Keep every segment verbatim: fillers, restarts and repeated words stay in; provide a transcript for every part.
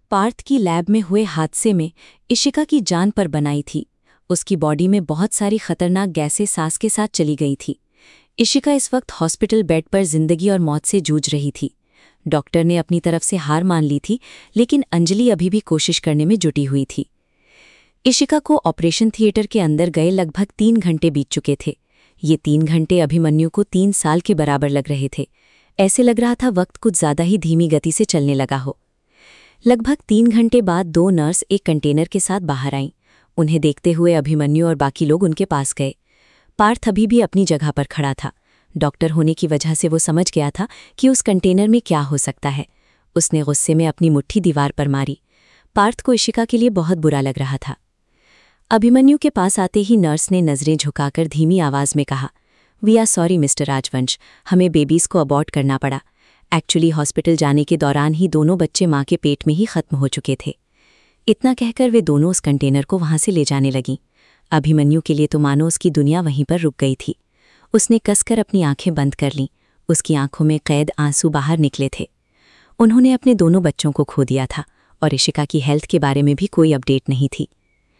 पार्थ की लैब में हुए हादसे में इशिका की जान पर बनाई थी। उसकी बॉडी में बहुत सारी खतरनाक गैसें सांस के साथ चली गई थी। इशिका इस वक्त हॉस्पिटल बेड पर जिंदगी और मौत से जूझ रही थी। डॉक्टर ने अपनी तरफ से हार मान ली थी, लेकिन अंजलि अभी भी कोशिश करने में जुटी हुई थी। इशिका को ऑपरेशन थिएटर के अंदर गए लगभग तीन घंटे बीत चुके थे। ये तीन घंटे अभिमन्यु को तीन साल के बराबर लग रहे थे। ऐसे लग रहा था वक्त कुछ ज्यादा ही धीमी गति से चलने लगा हो। लगभग तीन घंटे बाद दो नर्स एक कंटेनर के साथ बाहर आईं। उन्हें देखते हुए अभिमन्यु और बाकी लोग उनके पास गए। पार्थ अभी भी अपनी जगह पर खड़ा था। डॉक्टर होने की वजह से वो समझ गया था कि उस कंटेनर में क्या हो सकता है। उसने गुस्से में अपनी मुट्ठी दीवार पर मारी। पार्थ को इशिका के लिए बहुत बुरा लग रहा था। अभिमन्यु के पास आते ही नर्स ने नजरें झुकाकर धीमी आवाज में कहा, वी आर सॉरी मिस्टर राजवंश, हमें बेबीज को अबॉर्ट करना पड़ा। एक्चुअली हॉस्पिटल जाने के दौरान ही दोनों बच्चे माँ के पेट में ही खत्म हो चुके थे। इतना कहकर वे दोनों उस कंटेनर को वहां से ले जाने लगीं। अभिमन्यु के लिए तो मानो उसकी दुनिया वहीं पर रुक गई थी। उसने कसकर अपनी आंखें बंद कर लीं। उसकी आंखों में कैद आंसू बाहर निकले थे। उन्होंने अपने दोनों बच्चों को खो दिया था और इशिका की हेल्थ के बारे में भी कोई अपडेट नहीं थी।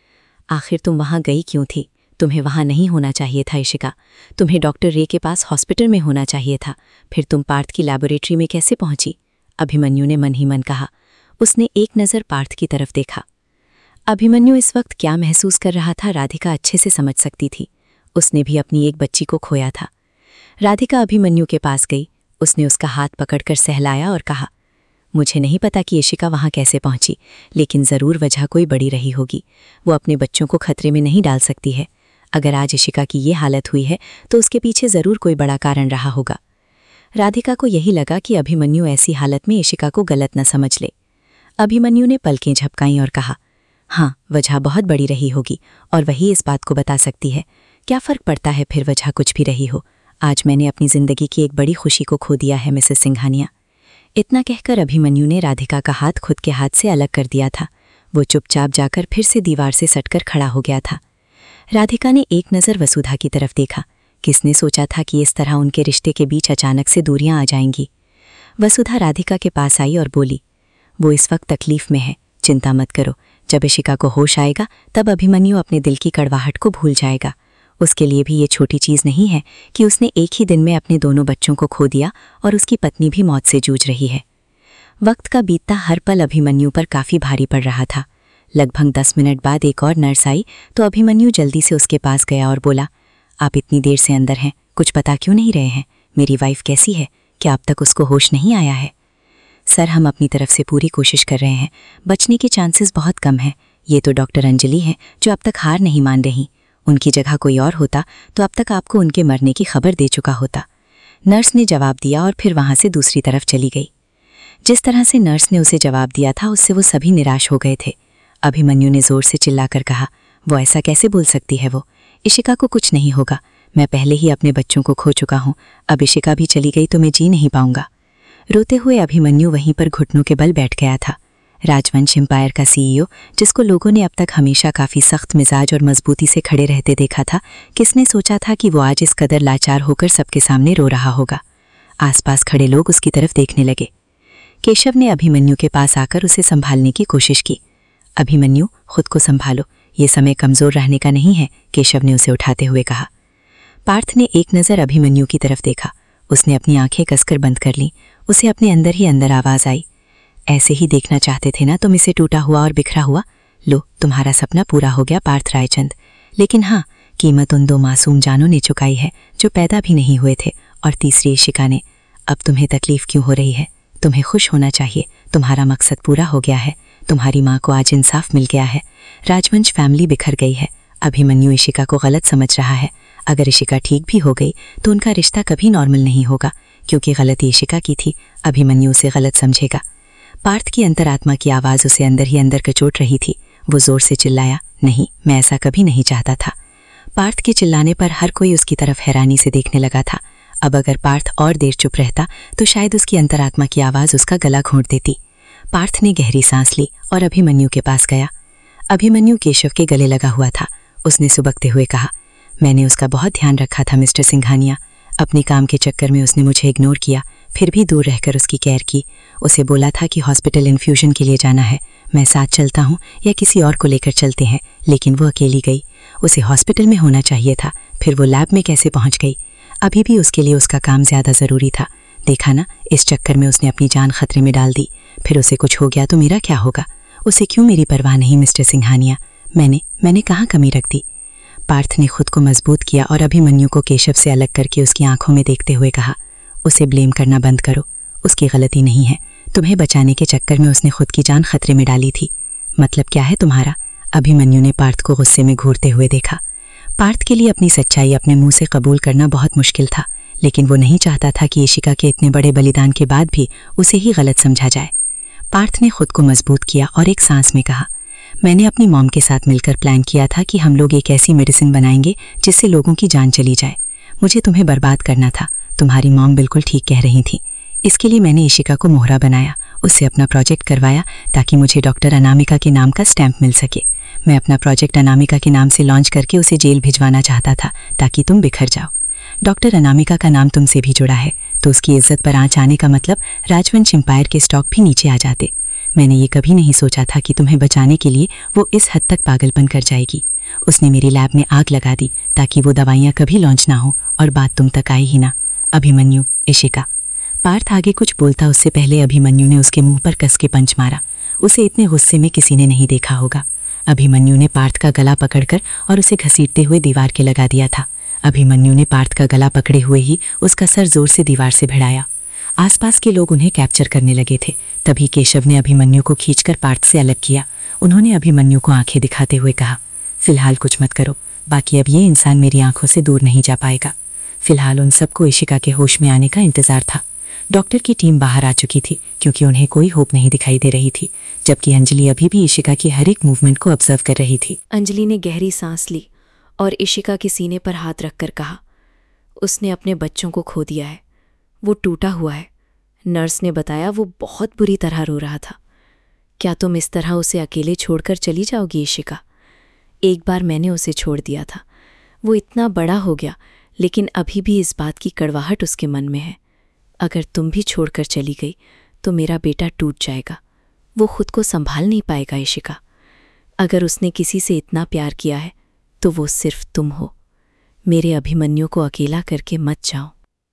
आखिर तुम वहां गई क्यों थी? तुम्हें वहां नहीं होना चाहिए था इशिका। तुम्हें डॉक्टर रे के पास हॉस्पिटल में होना चाहिए था। फिर तुम पार्थ की लैबोरेटरी में कैसे पहुंची? अभिमन्यु ने मन ही मन कहा। उसने एक नज़र पार्थ की तरफ देखा। अभिमन्यु इस वक्त क्या महसूस कर रहा था राधिका अच्छे से समझ सकती थी। उसने भी अपनी एक बच्ची को खोया था। राधिका अभिमन्यु के पास गई। उसने उसका हाथ पकड़कर सहलाया और कहा, मुझे नहीं पता कि इशिका वहां कैसे पहुंची, लेकिन ज़रूर वजह कोई बड़ी रही होगी। वो अपने बच्चों को खतरे में नहीं डाल सकती है। अगर आज इशिका की ये हालत हुई है तो उसके पीछे ज़रूर कोई बड़ा कारण रहा होगा। राधिका को यही लगा कि अभिमन्यु ऐसी हालत में इशिका को गलत न समझ ले। अभिमन्यु ने पलकें झपकाईं और कहा, हाँ, वजह बहुत बड़ी रही होगी और वही इस बात को बता सकती है। क्या फ़र्क पड़ता है फिर वजह कुछ भी रही हो। आज मैंने अपनी ज़िंदगी की एक बड़ी खुशी को खो दिया है मिसेस सिंघानिया। इतना कहकर अभिमन्यु ने राधिका का हाथ खुद के हाथ से अलग कर दिया था। वो चुपचाप जाकर फिर से दीवार से सटकर खड़ा हो गया था। राधिका ने एक नज़र वसुधा की तरफ देखा। किसने सोचा था कि इस तरह उनके रिश्ते के बीच अचानक से दूरियां आ जाएंगी। वसुधा राधिका के पास आई और बोली, वो इस वक्त तकलीफ में है, चिंता मत करो। जब इशिका को होश आएगा तब अभिमन्यु अपने दिल की कड़वाहट को भूल जाएगा। उसके लिए भी ये छोटी चीज़ नहीं है कि उसने एक ही दिन में अपने दोनों बच्चों को खो दिया और उसकी पत्नी भी मौत से जूझ रही है। वक्त का बीतता हर पल अभिमन्यु पर काफ़ी भारी पड़ रहा था। लगभग दस मिनट बाद एक और नर्स आई तो अभिमन्यु जल्दी से उसके पास गया और बोला, आप इतनी देर से अंदर हैं, कुछ बता क्यों नहीं रहे हैं? मेरी वाइफ कैसी है? क्या अब तक उसको होश नहीं आया है? सर, हम अपनी तरफ से पूरी कोशिश कर रहे हैं। बचने के चांसेस बहुत कम हैं। ये तो डॉक्टर अंजलि हैं जो अब तक हार नहीं मान रही। उनकी जगह कोई और होता तो अब तक आपको उनके मरने की खबर दे चुका होता। नर्स ने जवाब दिया और फिर वहां से दूसरी तरफ चली गई। जिस तरह से नर्स ने उसे जवाब दिया था उससे वो सभी निराश हो गए थे। अभिमन्यु ने जोर से चिल्लाकर कहा, वो ऐसा कैसे बोल सकती है? वो इशिका को कुछ नहीं होगा। मैं पहले ही अपने बच्चों को खो चुका हूँ। अब इशिका भी चली गई तो मैं जी नहीं पाऊंगा। रोते हुए अभिमन्यु वहीं पर घुटनों के बल बैठ गया था। राजवंश एम्पायर का सीईओ, जिसको लोगों ने अब तक हमेशा काफ़ी सख्त मिजाज और मजबूती से खड़े रहते देखा था, किसने सोचा था कि वो आज इस कदर लाचार होकर सबके सामने रो रहा होगा। आसपास खड़े लोग उसकी तरफ देखने लगे। केशव ने अभिमन्यु के पास आकर उसे संभालने की कोशिश की। अभिमन्यु, खुद को संभालो, ये समय कमज़ोर रहने का नहीं है, केशव ने उसे उठाते हुए कहा। पार्थ ने एक नज़र अभिमन्यु की तरफ देखा। उसने अपनी आंखें कसकर बंद कर लीं। उसे अपने अंदर ही अंदर आवाज़ आई, ऐसे ही देखना चाहते थे ना तुम इसे टूटा हुआ और बिखरा हुआ? लो, तुम्हारा सपना पूरा हो गया पार्थ रायचंद। लेकिन हाँ, कीमत उन दो मासूम जानों ने चुकाई है जो पैदा भी नहीं हुए थे, और तीसरी इशिका ने। अब तुम्हें तकलीफ क्यों हो रही है? तुम्हें खुश होना चाहिए। तुम्हारा मकसद पूरा हो गया है। तुम्हारी माँ को आज इंसाफ मिल गया है। राजवंश फैमिली बिखर गई है। अभिमन्यु इशिका को गलत समझ रहा है। अगर इशिका ठीक भी हो गई तो उनका रिश्ता कभी नॉर्मल नहीं होगा, क्योंकि गलती इशिका की थी। अभिमन्यु उसे गलत समझेगा। पार्थ की अंतरात्मा की आवाज़ उसे अंदर ही अंदर कचोट रही थी। वो जोर से चिल्लाया, नहीं, मैं ऐसा कभी नहीं चाहता था। पार्थ के चिल्लाने पर हर कोई उसकी तरफ हैरानी से देखने लगा था। अब अगर पार्थ और देर चुप रहता तो शायद उसकी अंतरात्मा की आवाज़ उसका गला घोंट देती। पार्थ ने गहरी सांस ली और अभिमन्यु के पास गया। अभिमन्यु केशव के गले लगा हुआ था। उसने सुबकते हुए कहा, मैंने उसका बहुत ध्यान रखा था मिस्टर सिंघानिया। अपने काम के चक्कर में उसने मुझे इग्नोर किया, फिर भी दूर रहकर उसकी केयर की। उसे बोला था कि हॉस्पिटल इन्फ्यूजन के लिए जाना है, मैं साथ चलता हूँ या किसी और को लेकर चलते हैं, लेकिन वो अकेली गई। उसे हॉस्पिटल में होना चाहिए था, फिर वो लैब में कैसे पहुँच गई? अभी भी उसके लिए उसका काम ज़्यादा ज़रूरी था। देखा ना, इस चक्कर में उसने अपनी जान खतरे में डाल दी। फिर उसे कुछ हो गया तो मेरा क्या होगा? उसे क्यों मेरी परवाह नहीं मिस्टर सिंघानिया? मैंने मैंने कहाँ कमी रख दी? पार्थ ने खुद को मजबूत किया और अभिमन्यु को केशव से अलग करके उसकी आंखों में देखते हुए कहा, उसे ब्लेम करना बंद करो। उसकी गलती नहीं है। तुम्हें बचाने के चक्कर में उसने खुद की जान खतरे में डाली थी। मतलब क्या है तुम्हारा? अभिमन्यु ने पार्थ को गुस्से में घूरते हुए देखा। पार्थ के लिए अपनी सच्चाई अपने मुंह से कबूल करना बहुत मुश्किल था, लेकिन वो नहीं चाहता था कि इशिका के इतने बड़े बलिदान के बाद भी उसे ही गलत समझा जाए। पार्थ ने खुद को मजबूत किया और एक सांस में कहा, मैंने अपनी मॉम के साथ मिलकर प्लान किया था कि हम लोग एक ऐसी मेडिसिन बनाएंगे जिससे लोगों की जान चली जाए। मुझे तुम्हें बर्बाद करना था। तुम्हारी मॉम बिल्कुल ठीक कह रही थी। इसके लिए मैंने इशिका को मोहरा बनाया, उससे अपना प्रोजेक्ट करवाया ताकि मुझे डॉक्टर अनामिका के नाम का स्टैंप मिल सके। मैं अपना प्रोजेक्ट अनामिका के नाम से लॉन्च करके उसे जेल भिजवाना चाहता था ताकि तुम बिखर जाओ। डॉक्टर अनामिका का नाम तुमसे भी जुड़ा है, तो उसकी इज्जत पर आंच आने का मतलब राजवंश एम्पायर के स्टॉक भी नीचे आ जाते। मैंने ये कभी नहीं सोचा था कि तुम्हें बचाने के लिए वो इस हद तक पागलपन कर जाएगी। उसने मेरी लैब में आग लगा दी ताकि वो दवाइयाँ कभी लॉन्च ना हो और बात तुम तक आई ही ना। अभिमन्यु, इशिका। पार्थ आगे कुछ बोलता उससे पहले अभिमन्यु ने उसके मुंह पर कस के पंच मारा। उसे इतने गुस्से में किसी ने नहीं देखा होगा। अभिमन्यु ने पार्थ का गला पकड़कर और उसे घसीटते हुए दीवार के लगा दिया था। अभिमन्यु ने पार्थ का गला पकड़े हुए ही उसका सर जोर से दीवार से भिड़ाया। आसपास के लोग उन्हें कैप्चर करने लगे थे। तभी केशव ने अभिमन्यु को खींचकर पार्थ से अलग किया। उन्होंने अभिमन्यु को आंखें दिखाते हुए कहा, फिलहाल कुछ मत करो, बाकी अब ये इंसान मेरी आंखों से दूर नहीं जा पाएगा। फिलहाल उन सबको इशिका के होश में आने का इंतजार था। डॉक्टर की टीम बाहर आ चुकी थी क्योंकि उन्हें कोई होप नहीं दिखाई दे रही थी, जबकि अंजलि अभी भी इशिका की हर एक मूवमेंट को ऑब्जर्व कर रही थी। अंजलि ने गहरी सांस ली और इशिका के सीने पर हाथ रखकर कहा, उसने अपने बच्चों को खो दिया है। वो टूटा हुआ है। नर्स ने बताया वो बहुत बुरी तरह रो रहा था। क्या तुम इस तरह उसे अकेले छोड़कर चली जाओगी इशिका? एक बार मैंने उसे छोड़ दिया था। वो इतना बड़ा हो गया, लेकिन अभी भी इस बात की कड़वाहट उसके मन में है। अगर तुम भी छोड़कर चली गई तो मेरा बेटा टूट जाएगा। वो खुद को संभाल नहीं पाएगा इशिका। अगर उसने किसी से इतना प्यार किया है तो वो सिर्फ तुम हो। मेरे अभिमन्यु को अकेला करके मत जाओ।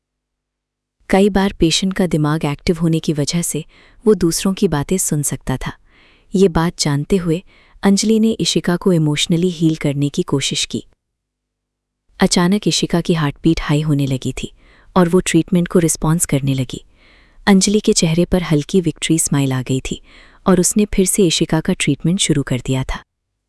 कई बार पेशेंट का दिमाग एक्टिव होने की वजह से वो दूसरों की बातें सुन सकता था। ये बात जानते हुए अंजलि ने इशिका को इमोशनली हील करने की कोशिश की। अचानक इशिका की हार्टबीट हाई होने लगी थी और वो ट्रीटमेंट को रिस्पॉन्स करने लगी। अंजलि के चेहरे पर हल्की विक्ट्री स्माइल आ गई थी और उसने फिर से इशिका का ट्रीटमेंट शुरू कर दिया था।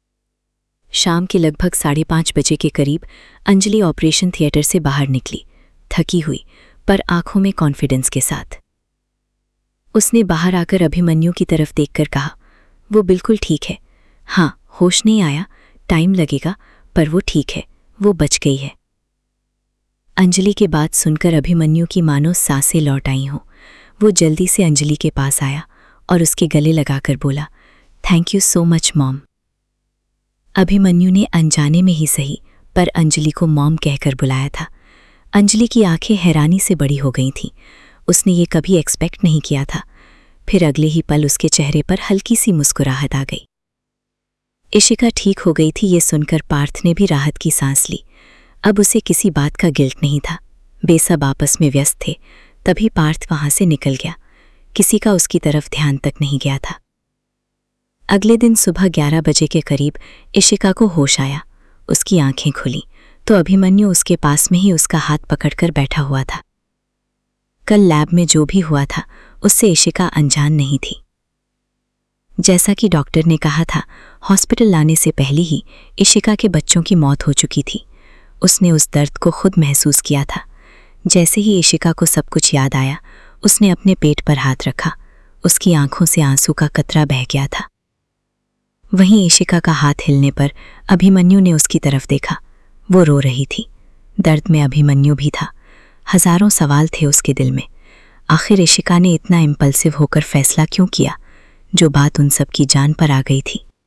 शाम के लगभग साढ़े पाँच बजे के करीब अंजलि ऑपरेशन थिएटर से बाहर निकली, थकी हुई पर आंखों में कॉन्फिडेंस के साथ। उसने बाहर आकर अभिमन्यु की तरफ देखकर कहा, वो बिल्कुल ठीक है। हाँ, होश नहीं आया, टाइम लगेगा, पर वो ठीक है, वो बच गई है। अंजलि के बात सुनकर अभिमन्यु की मानो सांसें लौट आई हों। वो जल्दी से अंजलि के पास आया और उसके गले लगाकर बोला, thank you so much mom. Abhimanyu ने अनजाने में ही सही पर अंजलि को मॉम कहकर बुलाया था। अंजलि की आंखें हैरानी से बड़ी हो गई थीं। उसने ये कभी एक्सपेक्ट नहीं किया था। फिर अगले ही पल उसके चेहरे पर हल्की सी मुस्कुराहट आ गई। इशिका ठीक हो गई थी, ये सुनकर पार्थ ने भी राहत की सांस ली। अब उसे किसी बात का गिल्ट नहीं था। बेसब आपस में व्यस्त थे। तभी पार्थ वहां से निकल गया। किसी का उसकी तरफ ध्यान तक नहीं गया था। अगले दिन सुबह ग्यारह बजे के करीब इशिका को होश आया। उसकी आंखें खुली तो अभिमन्यु उसके पास में ही उसका हाथ पकड़कर बैठा हुआ था। कल लैब में जो भी हुआ था उससे इशिका अनजान नहीं थी। जैसा कि डॉक्टर ने कहा था, हॉस्पिटल लाने से पहले ही इशिका के बच्चों की मौत हो चुकी थी। उसने उस दर्द को खुद महसूस किया था। जैसे ही इशिका को सब कुछ याद आया, उसने अपने पेट पर हाथ रखा। उसकी आंखों से आंसू का कतरा बह गया था। वहीं इशिका का हाथ हिलने पर अभिमन्यु ने उसकी तरफ देखा। वो रो रही थी। दर्द में अभिमन्यु भी था। हजारों सवाल थे उसके दिल में। आखिर इशिका ने इतना इम्पल्सिव होकर फैसला क्यों किया? जो बात उन सब की जान पर आ गई थी।